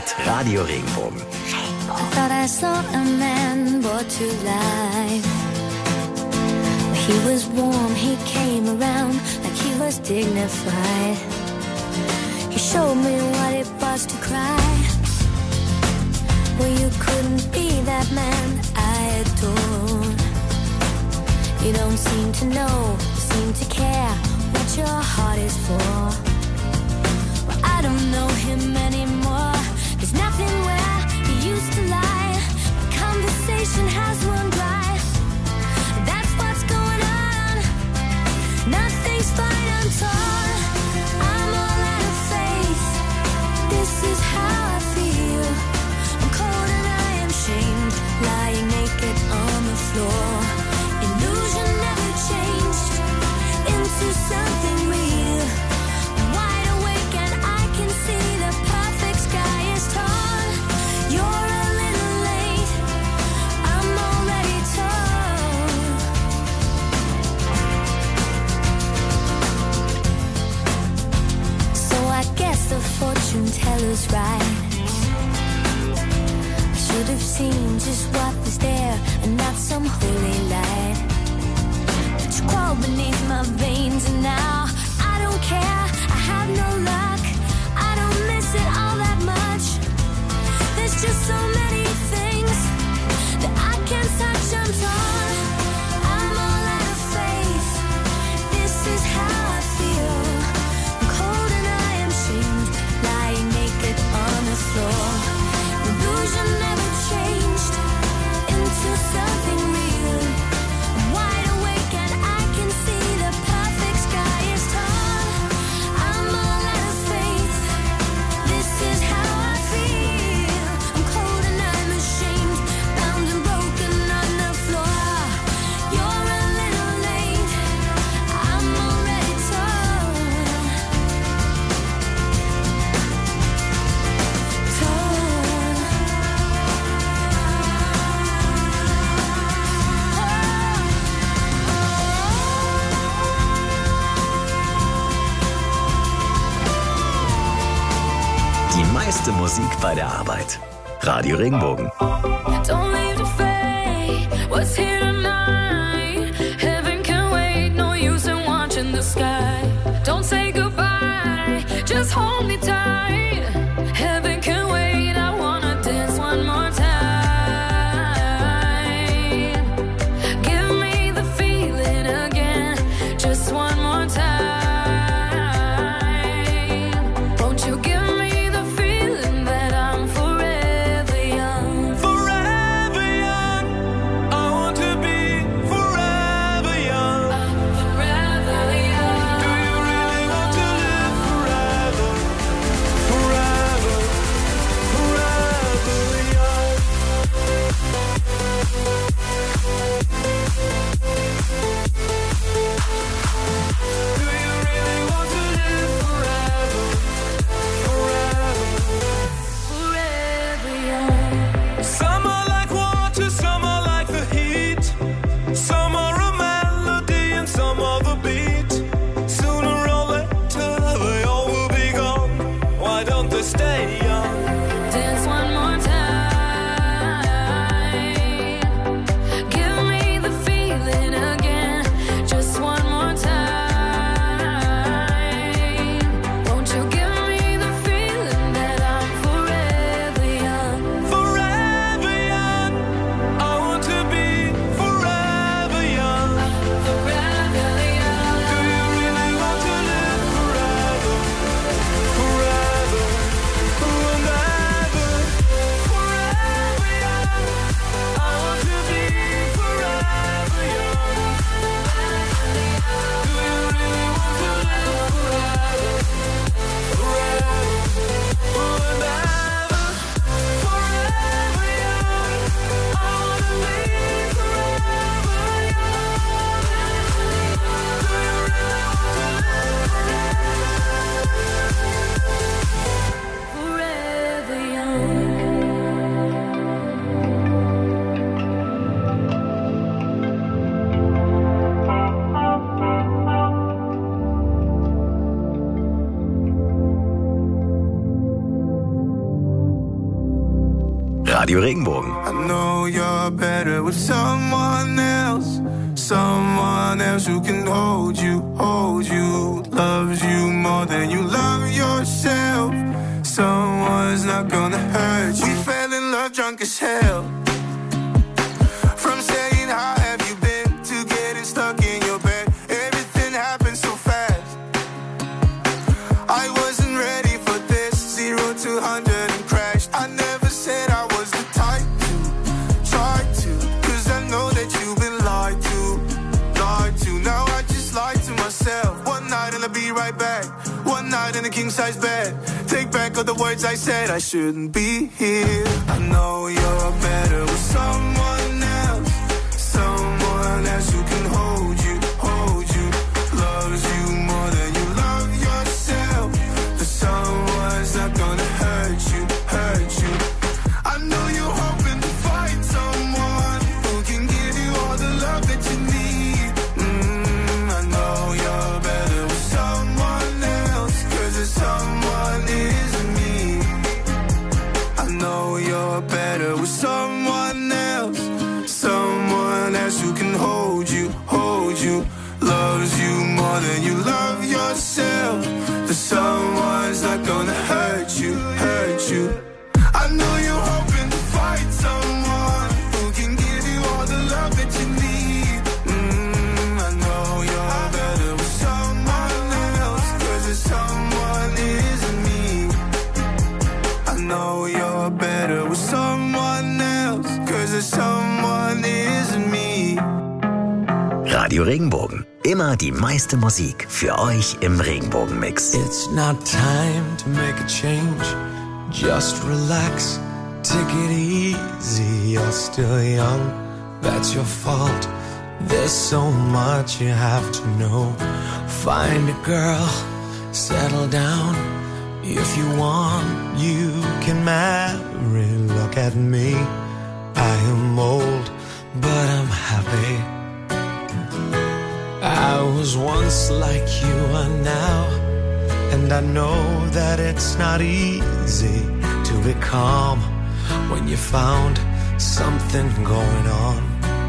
Arbeit. Radio Regenbogen. I thought I saw a man brought to life. He was warm, he came around like he was dignified. He showed me what it was to cry. Well, you couldn't be that man I adore. You don't seem to know, seem to care what your heart is for. Well, I don't know him anymore. There's nothing where he used to lie. My conversation has run dry. That's what's going on. Nothing's fine, I'm torn. I'm all out of faith. This is how I feel. I'm cold and I am shamed, lying naked on the floor. Illusion never changed into something real. I'm wide awake and I can see the perfect sky is torn. You're a little late, I'm already torn. So I guess the fortune teller's right. I should have seen just what was there and not some holy light. But you crawl beneath my veins and now I don't care, I have no luck. I don't miss it all that much. There's just so many things that I can't touch, I'm torn. I'm all out of faith. This is how I feel. I'm cold and I am shamed, lying naked on the floor. Illusion never changed into something real. I'm wide awake and I can see the perfect sky is torn. I'm all out of faith. This is how I feel. I'm cold and I'm ashamed, bound and broken on the floor. You're a little late, I'm already torn. Die meiste Musik bei der Arbeit. Radio Regenbogen. Don't leave the fate, what's here tonight? Heaven can wait, no use in watching the sky. Don't say goodbye, just hold me tight. Heaven can wait, I wanna dance one more time. Give me the feeling again, just one more time. Won't you give me the feeling that I'm forever young? Forever young, I want to be Radio Regenbogen. I know you're better with someone else. Someone else who can hold you, hold you. Loves you more than you love yourself. Someone's not gonna hurt you. We fell in love drunk as hell. From saying how have you been to getting stuck in your bed. Everything happened so fast. I wasn't ready for this. Zero to hundred and crashed. I never said I was the type to try to. Cause I know that you've been lied to. Lied to. Now I just lied to myself. One night and I'll be right back. One night in a king size bed. Take back all the words I said. I shouldn't be here. I know you're better with someone else. Someone else who can hold you, hold you. Loves you more than you love yourself. But someone's not gonna hurt you, hurt you. I know you're hoping to find someone who can give you all the love that you need. Mm, I know you're better with someone else. Cause there's someone isn't me. I know you're better with someone else. Someone else who can hold you, hold you. Loves you more than you love yourself. But someone's not gonna hurt you, hurt you. I know you're hoping to find someone who can give you all the love that you need. Mm, I know you're better with someone else. Cause there's someone isn't me. I know you're better with someone else. Cause there's someone isn't me. Radio Regenbogen. Immer die meiste Musik für euch im Regenbogen-Mix. It's not time to make a change. Just relax, take it easy. You're still young, that's your fault. There's so much you have to know. Find a girl, settle down. If you want, you can marry. Look at me, I am old, but I'm happy. I was once like you are now, and I know that it's not easy to be calm when you found something going on.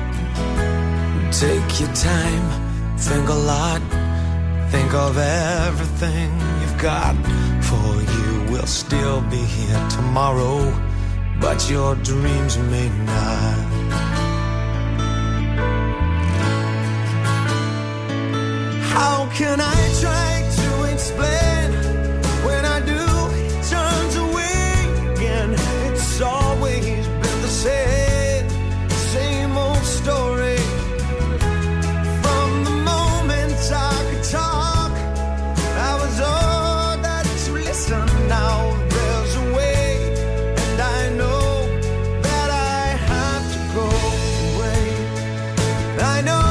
Take your time, think a lot, think of everything you've got. For you will still be here tomorrow, but your dreams may not. How can I try to explain when I do, it turns away again? It's always been the same, same old story. From the moment I could talk, I was ordered to listen. Now there's a way, and I know that I have to go away. I know.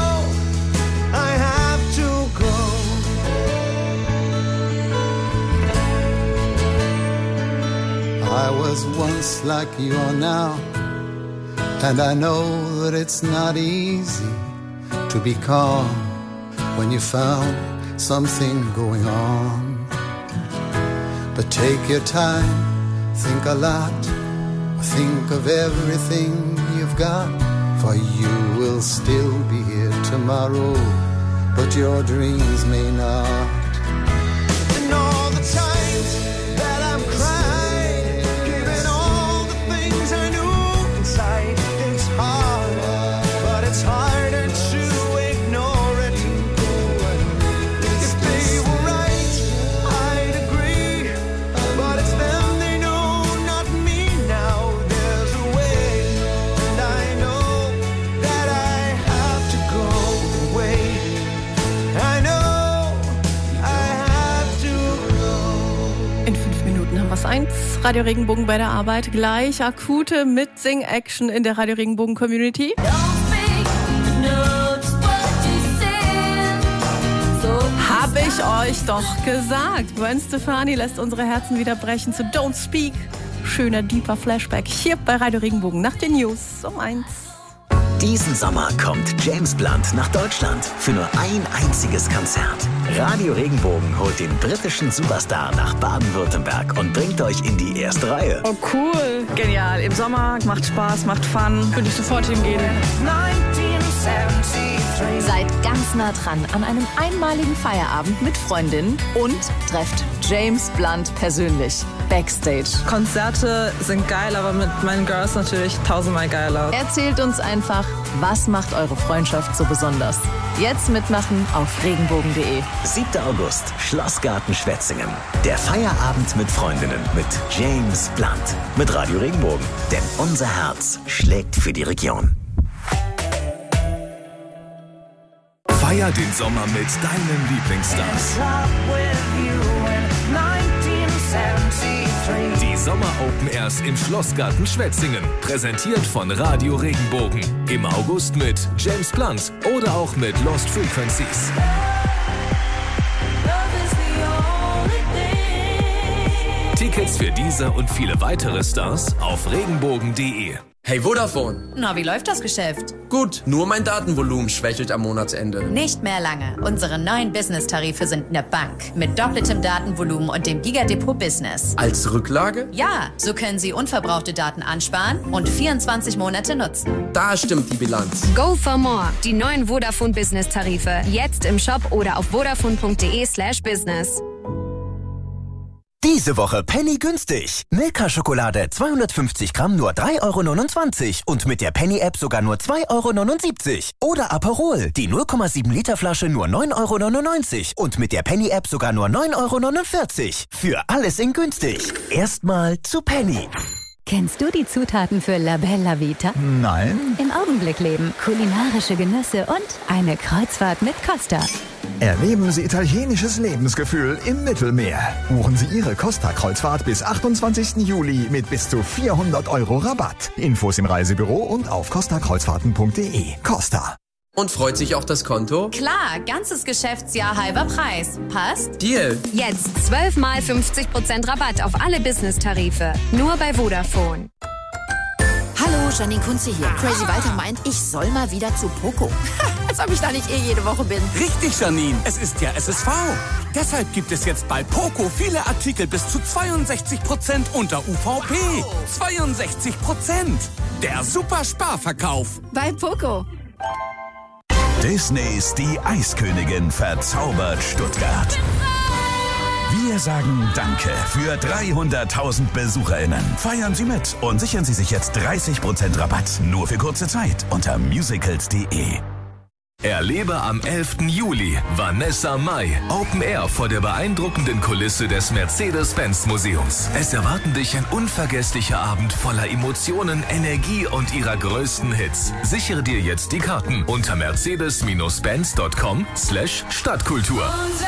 I was once like you are now, and I know that it's not easy to be calm when you found something going on. But take your time, think a lot, think of everything you've got, for you will still be here tomorrow, but your dreams may not. And all the times that I'm crying, giving all the things I knew inside, it's hard, but it's harder to ignore it. If they were right, I'd agree, but it's them they know, not me. Now there's a way, and I know that I have to go away. I know I have to go. In fünf Minuten haben wir es eins. Radio Regenbogen bei der Arbeit. Gleich akute Mitsing-Action in der Radio Regenbogen Community. Hab ich euch doch gesagt. Gwen Stefani lässt unsere Herzen wieder brechen zu Don't Speak. Schöner, deeper Flashback hier bei Radio Regenbogen nach den News um eins. Diesen Sommer kommt James Blunt nach Deutschland für nur ein einziges Konzert. Radio Regenbogen holt den britischen Superstar nach Baden-Württemberg und bringt euch in die erste Reihe. Oh cool, genial. Im Sommer, macht Spaß, macht Fun. Würde ich sofort hingehen. Seid ganz nah dran an einem einmaligen Feierabend mit Freundinnen und trefft James Blunt persönlich. Backstage. Konzerte sind geil, aber mit meinen Girls natürlich tausendmal geiler. Erzählt uns einfach, was macht eure Freundschaft so besonders? Jetzt mitmachen auf regenbogen punkt de. siebter August, Schlossgarten Schwetzingen. Der Feierabend mit Freundinnen mit James Blunt. Mit Radio Regenbogen. Denn unser Herz schlägt für die Region. Feier den Sommer mit deinen Lieblingsstars. Die Sommer Open Airs im Schlossgarten Schwetzingen. Präsentiert von Radio Regenbogen. Im August mit James Blunt oder auch mit Lost Frequencies. Tickets für diese und viele weitere Stars auf regenbogen punkt de. Hey Vodafone. Na, wie läuft das Geschäft? Gut, nur mein Datenvolumen schwächelt am Monatsende. Nicht mehr lange. Unsere neuen Business-Tarife sind eine Bank. Mit doppeltem Datenvolumen und dem Gigadepot Business. Als Rücklage? Ja, so können Sie unverbrauchte Daten ansparen und vierundzwanzig Monate nutzen. Da stimmt die Bilanz. Go for more. Die neuen Vodafone Business-Tarife. Jetzt im Shop oder auf vodafone punkt de slash business. Diese Woche Penny günstig. Milka-Schokolade zweihundertfünfzig Gramm nur drei Euro neunundzwanzig und mit der Penny-App sogar nur zwei Euro neunundsiebzig. Oder Aperol, die null Komma sieben Liter Flasche nur neun Euro neunundneunzig und mit der Penny-App sogar nur neun Euro neunundvierzig. Für alles in günstig. Erstmal zu Penny. Kennst du die Zutaten für La Bella Vita? Nein. Im Augenblick leben, kulinarische Genüsse und eine Kreuzfahrt mit Costa. Erleben Sie italienisches Lebensgefühl im Mittelmeer. Buchen Sie Ihre Costa-Kreuzfahrt bis achtundzwanzigsten Juli mit bis zu vierhundert Euro Rabatt. Infos im Reisebüro und auf costa kreuzfahrten punkt de. Costa. Und freut sich auch das Konto? Klar, ganzes Geschäftsjahr halber Preis. Passt? Deal. Jetzt zwölf mal fünfzig Prozent Rabatt auf alle Business-Tarife. Nur bei Vodafone. Hallo, Janine Kunze hier. Crazy Walter meint, ich soll mal wieder zu Poco. Als ob ich da nicht eh jede Woche bin. Richtig, Janine. Es ist ja S S V. Deshalb gibt es jetzt bei Poco viele Artikel bis zu zweiundsechzig Prozent unter U V P. zweiundsechzig Prozent. Der super Sparverkauf. Bei Poco. Disneys Die Eiskönigin verzaubert Stuttgart. Wir sagen Danke für dreihunderttausend BesucherInnen. Feiern Sie mit und sichern Sie sich jetzt dreißig Prozent Rabatt. Nur für kurze Zeit unter musicals punkt de. Erlebe am elften Juli Vanessa Mai Open Air vor der beeindruckenden Kulisse des Mercedes-Benz-Museums. Es erwarten dich ein unvergesslicher Abend voller Emotionen, Energie und ihrer größten Hits. Sichere dir jetzt die Karten unter mercedes benz punkt com slash Stadtkultur.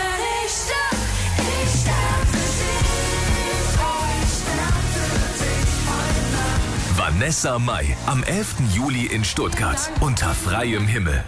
Vanessa Mai am elften Juli in Stuttgart unter freiem Himmel.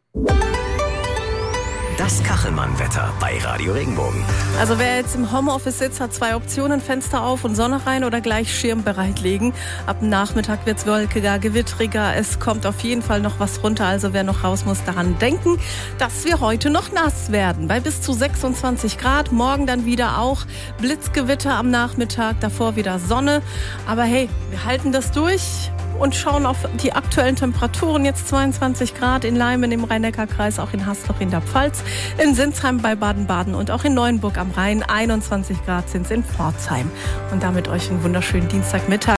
Das Kachelmann-Wetter bei Radio Regenbogen. Also wer jetzt im Homeoffice sitzt, hat zwei Optionen: Fenster auf und Sonne rein oder gleich Schirm bereitlegen. Ab dem Nachmittag wird es wolkiger, gewittriger. Es kommt auf jeden Fall noch was runter. Also wer noch raus muss, daran denken, dass wir heute noch nass werden. Bei bis zu sechsundzwanzig Grad. Morgen dann wieder auch Blitzgewitter am Nachmittag. Davor wieder Sonne. Aber hey, wir halten das durch und schauen auf die aktuellen Temperaturen. Jetzt zweiundzwanzig Grad in Leimen im Rhein-Neckar-Kreis, auch in Hasloch in der Pfalz, in Sinsheim bei Baden-Baden und auch in Neuenburg am Rhein. einundzwanzig Grad sind es in Pforzheim. Und damit euch einen wunderschönen Dienstagmittag.